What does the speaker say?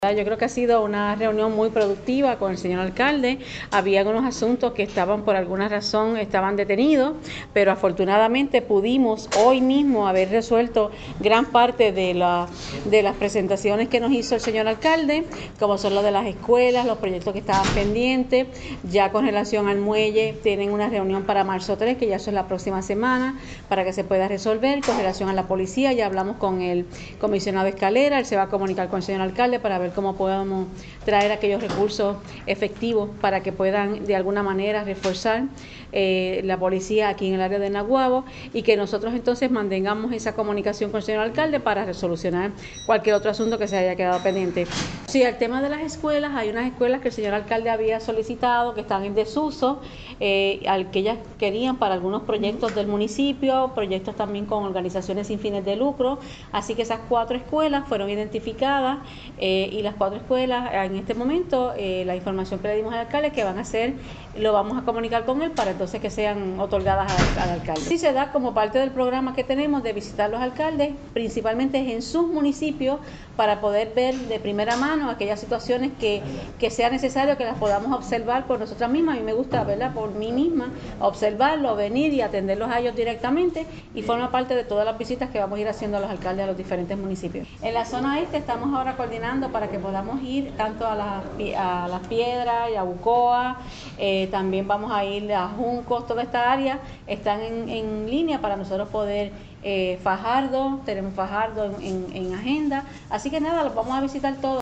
Yo creo que ha sido una reunión muy productiva con el señor alcalde. Había algunos asuntos que estaban por alguna razón detenidos, pero afortunadamente pudimos hoy mismo haber resuelto gran parte de las presentaciones que nos hizo el señor alcalde, como son lo de las escuelas, los proyectos que estaban pendientes. Ya con relación al muelle tienen una reunión para marzo 3, que ya eso es la próxima semana, para que se pueda resolver. Con relación a la policía, ya hablamos con el comisionado Escalera, él se va a comunicar con el señor alcalde para ver cómo podemos traer aquellos recursos efectivos para que puedan de alguna manera reforzar la policía aquí en el área de Naguabo, y que nosotros entonces mantengamos esa comunicación con el señor alcalde para resolucionar cualquier otro asunto que se haya quedado pendiente. Sí, el tema de las escuelas, hay unas escuelas que el señor alcalde había solicitado que están en desuso, al que ellas querían para algunos proyectos del municipio, proyectos también con organizaciones sin fines de lucro, así que esas 4 escuelas fueron identificadas, y las 4 escuelas en este momento, la información que le dimos al alcalde es que van a hacer, lo vamos a comunicar con él para entonces que sean otorgadas al alcalde. Sí, se da como parte del programa que tenemos de visitar los alcaldes, principalmente en sus municipios, para poder ver de primera mano aquellas situaciones que sea necesario que las podamos observar por nosotras mismas. A mí me gusta, ¿verdad?, por mí misma, observarlo, venir y atenderlos a ellos directamente, y forma parte de todas las visitas que vamos a ir haciendo a los alcaldes a los diferentes municipios. En la zona este estamos ahora coordinando para que podamos ir tanto a Las Piedras y a Bucoa, también vamos a ir a Juncos. Toda esta área están en línea para nosotros poder, Fajardo, tenemos Fajardo en agenda, así que nada, los vamos a visitar todos.